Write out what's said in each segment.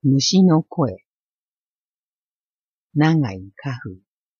虫の声。長井家風。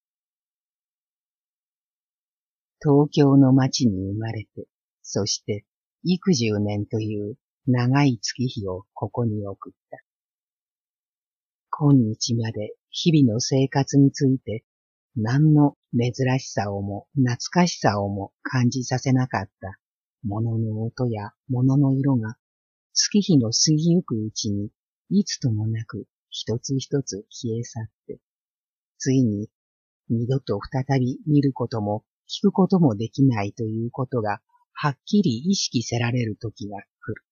東京の町に生まれて、そして幾十年という長い月日をここに送った。今日まで日々の生活について何の珍しさをも懐かしさをも感じさせなかった物の音や物の色が月日の過ぎゆくうちにいつともなく一つ一つ消え去って、ついに二度と再び見ることも聞くこともできないということがはっきり意識せられる時が来る。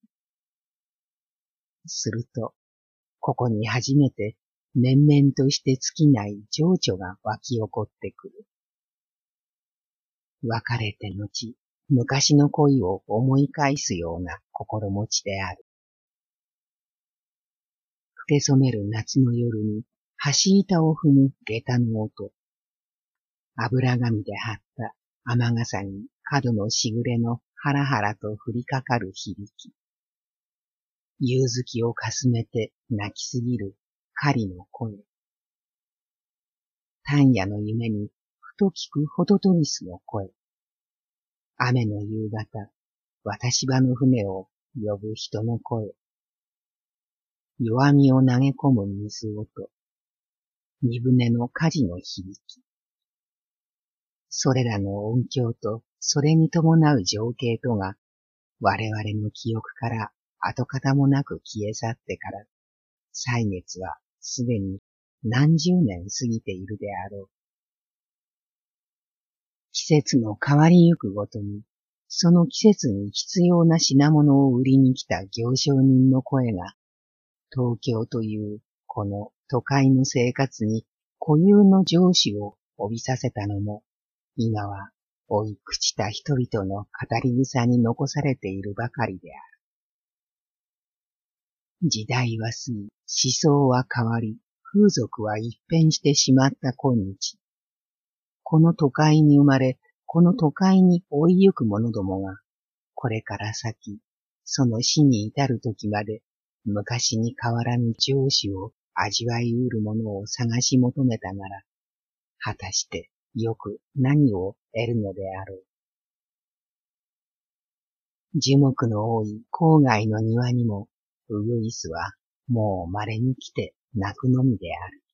すると、ここに初めて面々として尽きない情緒が湧き起こってくる。別れて後、昔の恋を思い返すような心持ちである。更け染める夏の夜に橋板を踏む下駄の音。油紙で貼った雨傘に角のしぐれのハラハラと降りかかる響き。夕月をかすめて泣きすぎる狩りの声。単夜の夢にふと聞くホトトギスの声。雨の夕方、渡し場の船を呼ぶ人の声。弱みを投げ込む水音。荷船の舵の響き。それらの音響とそれに伴う情景とが我々の記憶から跡形もなく消え去ってから歳月はすでに何十年過ぎているであろう。季節の変わりゆくごとにその季節に必要な品物を売りに来た行商人の声が東京というこの都会の生活に固有の常識を帯びさせたのも今は老い朽ちた人々の語り草に残されているばかりである。時代は過ぎ、思想は変わり、風俗は一変してしまった今日。この都会に生まれ、この都会に追いゆく者どもが、これから先、その死に至る時まで、昔に変わらぬ常識を味わいうるものを探し求めたなら、果たしてよく何を得るのであろう。樹木の多い郊外の庭にも、ウグイスはもう稀に来て鳴くのみである。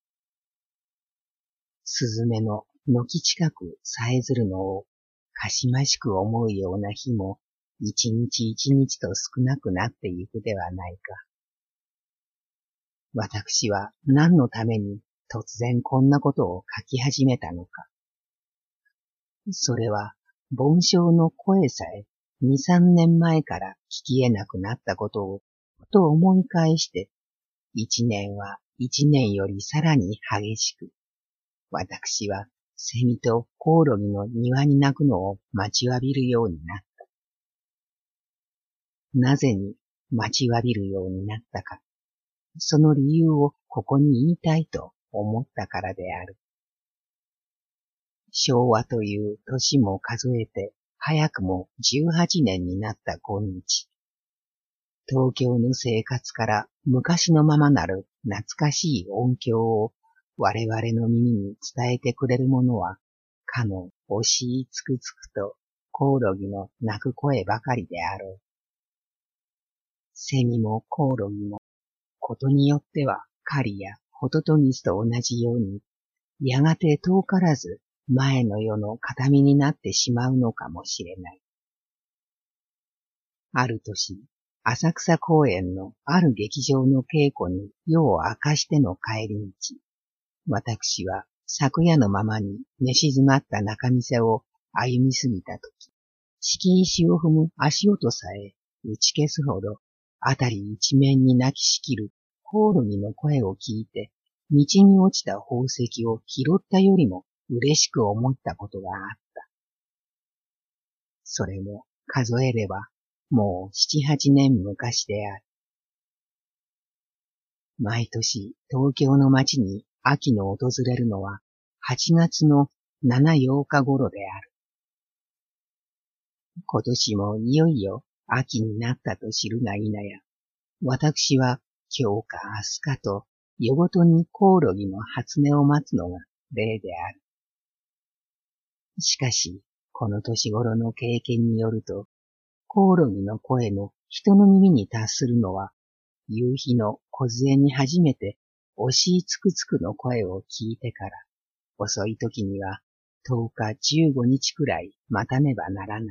スズメの軒近くさえずるのをかしましく思うような日も一日一日と少なくなってゆくではないか。私は何のために突然こんなことを書き始めたのか。それは梵鐘の声さえ2、3年前から聞き得なくなったことをふと思い返して、一年は一年よりさらに激しく、私はセミとコオロギの庭に鳴くのを待ちわびるようになった。なぜに待ちわびるようになったか、その理由をここに言いたいと思ったからである。昭和という年も数えて早くも18年になった今日。東京の生活から昔のままなる懐かしい音響を我々の耳に伝えてくれるものは、かの惜しいつくつくとコオロギの鳴く声ばかりであろう。セミもコオロギも、ことによっては狩りやホトトギスと同じように、やがて遠からず前の世の形見になってしまうのかもしれない。ある年、浅草公園のある劇場の稽古に夜を明かしての帰り道、私は昨夜のままに寝静まった仲見世を歩み過ぎたとき、敷石を踏む足音さえ打ち消すほど、あたり一面に泣きしきるコオロギの声を聞いて、道に落ちた宝石を拾ったよりも嬉しく思ったことがあった。それも数えれば、もう7、8年昔である。毎年東京の街に秋の訪れるのは8月の7、8日頃である。今年もいよいよ秋になったと知るが否や、私は今日か明日かと夜ごとにコオロギの初音を待つのが例である。しかし、この年頃の経験によると、コオロギの声の人の耳に達するのは、夕日の梢に初めておしいつくつくの声を聞いてから、遅い時には10日15日くらい待たねばならない。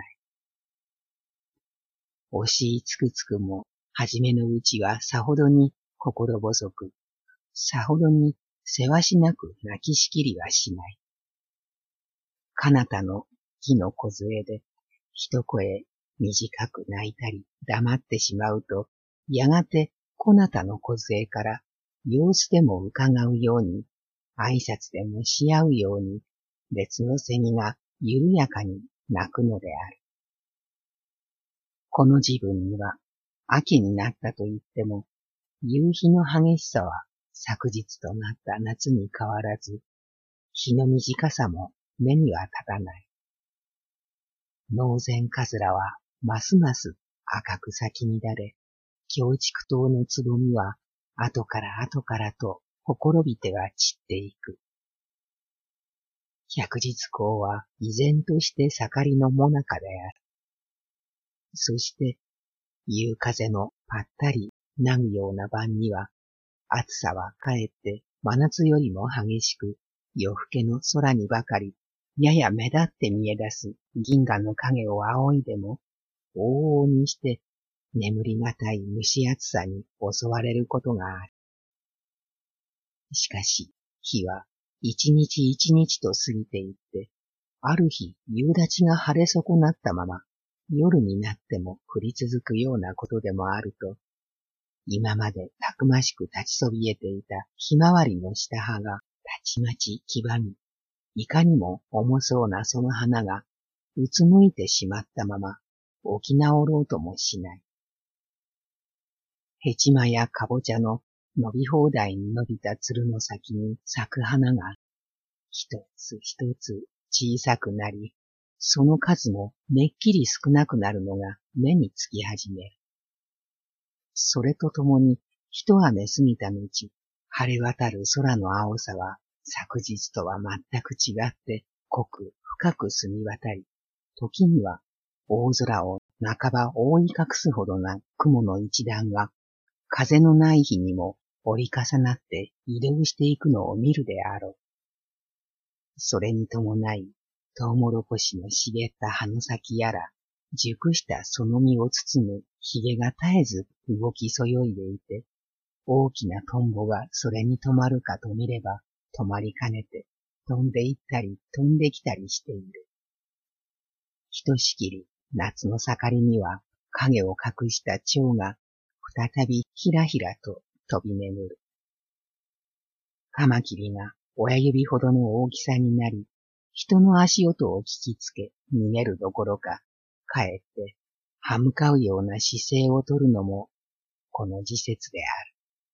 おしいつくつくも、はじめのうちはさほどに心細く、さほどにせわしなく泣きしきりはしない。彼方の木の梢で、一声短く泣いたり黙ってしまうと、やがてこなたの梢から様子でも伺うように、挨拶でもし合うように、別のセミが緩やかに鳴くのである。この自分には、秋になったと言っても、夕日の激しさは昨日となった夏に変わらず、日の短さも目には立たない。ノウゼンカズラはますます赤く咲き乱れ、京畜島のつぼみは後から後からとほころびては散っていく。百日紅は依然として盛りの最中である。そして夕風のぱったりなぐような晩には、暑さはかえって真夏よりも激しく、夜更けの空にばかりやや目立って見え出す銀河の影を仰いでも、往々にして眠りがたい蒸し暑さに襲われることがある。しかし、日は一日一日と過ぎていって、ある日夕立が晴れ損なったまま、夜になっても降り続くようなことでもあると、今までたくましく立ちそびえていたひまわりの下葉がたちまち黄ばみ、いかにも重そうなその花がうつむいてしまったまま起き直ろうともしない。ヘチマやカボチャの伸び放題に伸びたつるの先に咲く花が一つ一つ小さくなり、その数もめっきり少なくなるのが目につき始める。それとともに一雨過ぎた後、晴れ渡る空の青さは昨日とは全く違って濃く深く澄み渡り、時には大空を半ば覆い隠すほどな雲の一段が風のない日にも折り重なって移動していくのを見るであろう。それに伴い、トウモロコシの茂った葉の先やら、熟したその実を包む髭が絶えず動きそよいでいて、大きなトンボがそれに止まるかと見れば、止まりかねて、飛んで行ったり飛んできたりしている。ひとしきり夏の盛りには影を隠した蝶が再びひらひらと飛び眠る。カマキリが親指ほどの大きさになり、人の足音を聞きつけ逃げるどころか、かえって歯向かうような姿勢をとるのもこの時節である。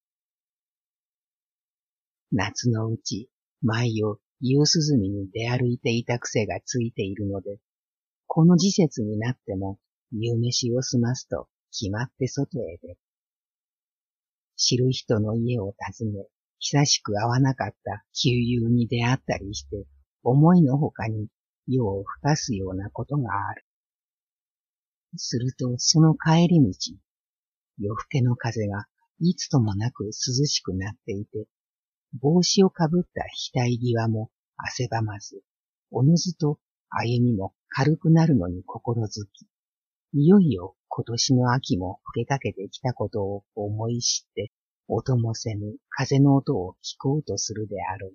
夏のうち、毎を夕涼みに出歩いていた癖がついているので、この時節になっても夕飯を済ますと決まって外へ出る。知る人の家を訪ね、久しく会わなかった旧友に出会ったりして、思いのほかに夜をふかすようなことがある。するとその帰り道、夜更けの風がいつともなく涼しくなっていて、帽子をかぶった額際も汗ばまず、おのずと歩みも軽くなるのに心づき、いよいよ今年の秋も吹けかけてきたことを思い知って、音もせぬ風の音を聞こうとするであろう。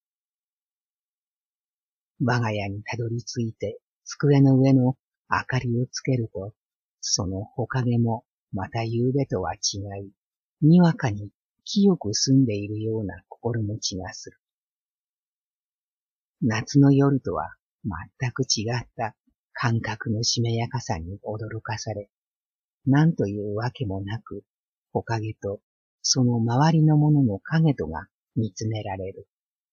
我が家にたどり着いて机の上の明かりをつけると、そのほかげもまた夕べとは違い、にわかに清く澄んでいるような心持ちがする。夏の夜とは全く違った感覚のしめやかさに驚かされ、何というわけもなく、ほかげとその周りのものの影とが見つめられる。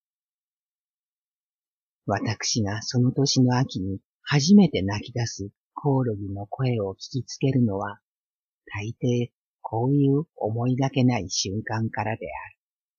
私がその年の秋に初めて泣き出すコオロギの声を聞きつけるのは、大抵こういう思いがけない瞬間からである。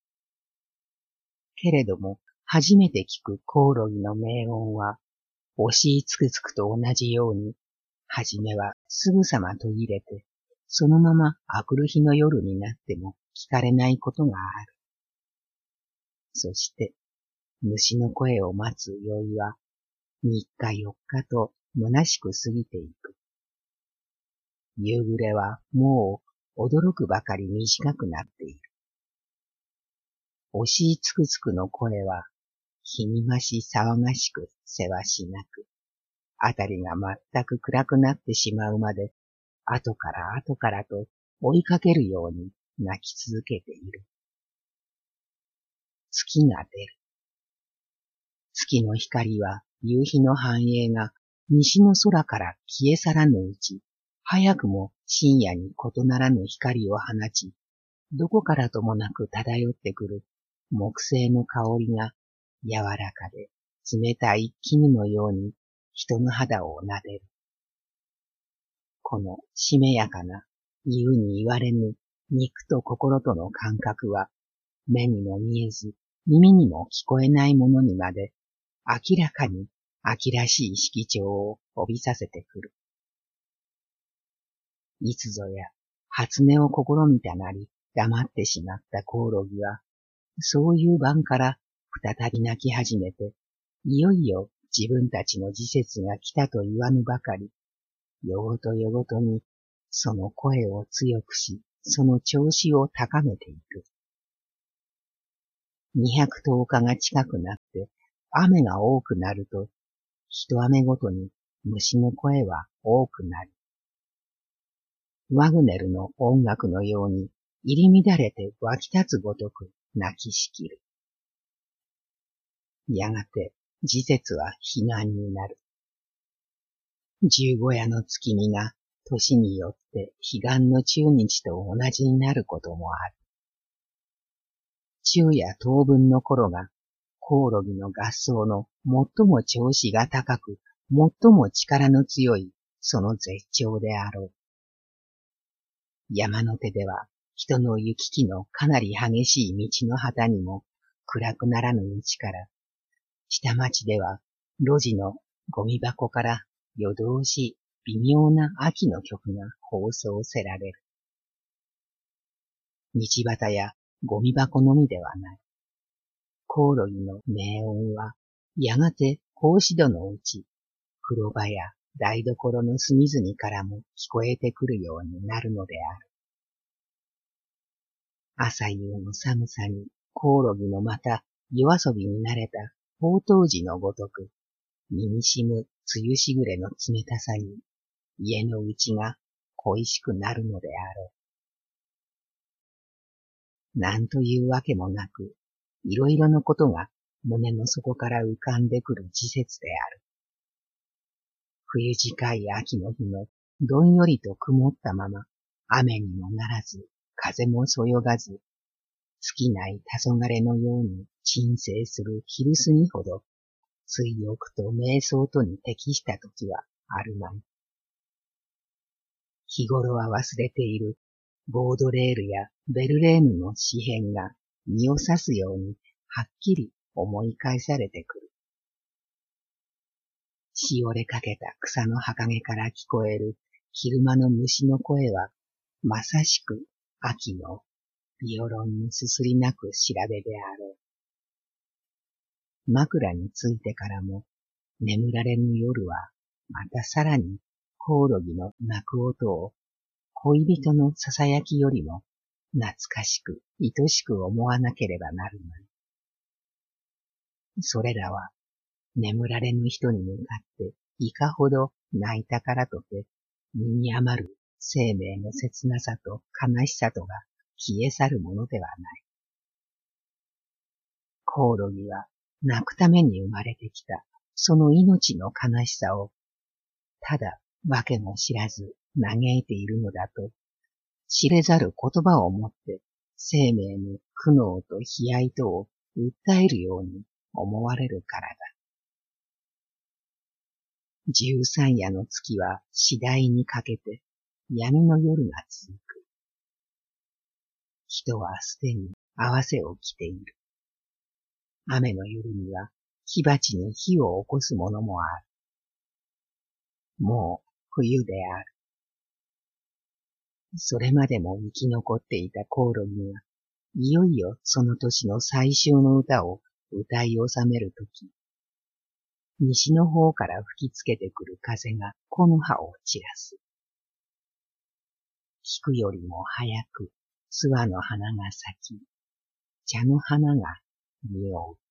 けれども、初めて聞くコオロギの鳴音は、おしいつくつくと同じように、はじめはすぐさま途切れて、そのまま明くる日の夜になっても聞かれないことがある。そして、虫の声を待つ酔いは、3日4日と虚しく過ぎていく。夕暮れはもう驚くばかり短くなっている。おしいつくつくの声は、日に増し騒がしくせわしなく、あたりが全く暗くなってしまうまで、後から後からと追いかけるように鳴き続けている。月が出る。月の光は夕日の繁栄が西の空から消え去らぬうち、早くも深夜に異ならぬ光を放ち、どこからともなく漂ってくる木製の香りが柔らかで冷たい絹のように人の肌を撫でる。このしめやかな言うに言われぬ肉と心との感覚は目にも見えず耳にも聞こえないものにまで明らかに秋らしい色調を帯びさせてくる。いつぞや初音を試みたなり黙ってしまったコオロギは、そういう晩から再び泣き始めて、いよいよ自分たちの時節が来たと言わぬばかり、夜ごと夜ごとにその声を強くし、その調子を高めていく。210日が近くなって雨が多くなると、一雨ごとに虫の声は多くなり、ワグネルの音楽のように入り乱れて湧き立つごとく泣きしきる。やがて時節は彼岸になる。十五夜の月見が年によって彼岸の中日と同じになることもある。昼夜当分の頃がコオロギの合奏の最も調子が高く、最も力の強いその絶頂であろう。山の手では人の行き来のかなり激しい道の旗にも暗くならぬうちから、下町では路地のゴミ箱から夜通し微妙な秋の曲が放送せられる。道端やゴミ箱のみではない。コオロギの鳴音はやがて格子戸のうち、風呂場や台所の隅々からも聞こえてくるようになるのである。朝夕の寒さにコオロギのまた夜遊びに慣れた放蕩児のごとく、身にしむ梅雨しぐれの冷たさに家の内が恋しくなるのであろう。なんというわけもなく、いろいろなことが胸の底から浮かんでくる時節である。冬近い秋の日のどんよりと曇ったまま、雨にもならず、風もそよがず、尽きない黄昏のように沈静する昼過ぎほど、追憶と瞑想とに適した時はあるまい。日頃は忘れているボードレールやベルレーヌの詩編が身を刺すようにはっきり思い返されてくる。しおれかけた草の葉陰から聞こえる昼間の虫の声は、まさしく秋のビオロンにすすり泣く調べであろう。枕についてからも眠られぬ夜は、またさらにコオロギの鳴く音を恋人の囁きよりも懐かしく愛しく思わなければなるまい。それらは眠られぬ人に向かっていかほど泣いたからとて身に余る生命の切なさと悲しさとが消え去るものではない。コオロギは泣くために生まれてきたその命の悲しさをただわけも知らず嘆いているのだと知れざる言葉をもって生命の苦悩と悲哀とを訴えるように思われるからだ。13夜の月は次第にかけて闇の夜が続く。 人はすでに合わせを着ている。雨の夜には火鉢に火を起こすものもある。もう冬である。それまでも生き残っていたコオロギが、いよいよその年の最終の歌を歌い収めるとき、西の方から吹きつけてくる風が木の葉を散らす。菊よりも早く諏訪の花が咲き、茶の花が匂う。